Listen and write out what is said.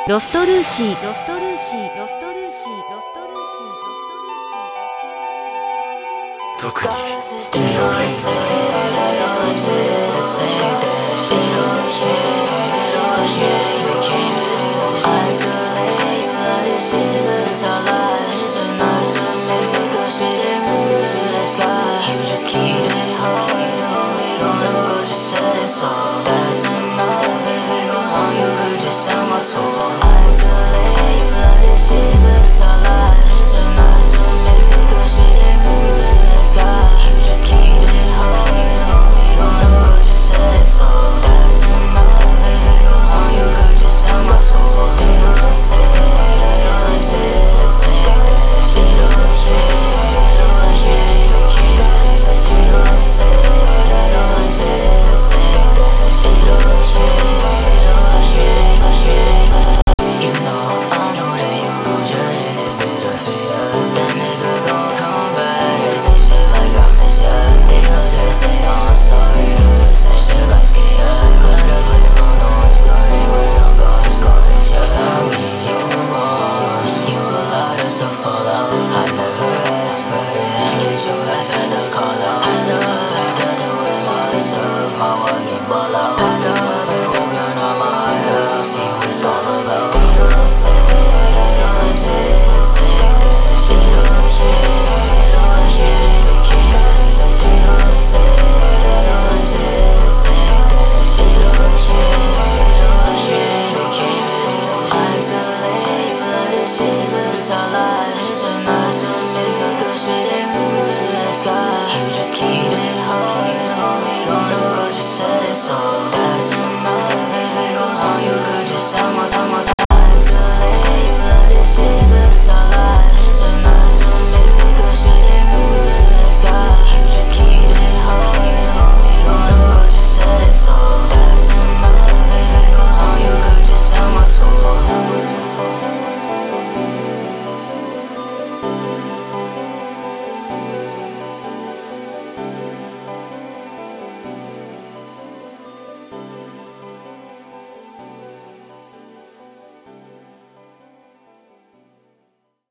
ロストルーシー、ロストルーシー、ロストルーシー、ロストルーシー、ロストルーシー。特に So that's enough. On you could just sell my soul. Isolate.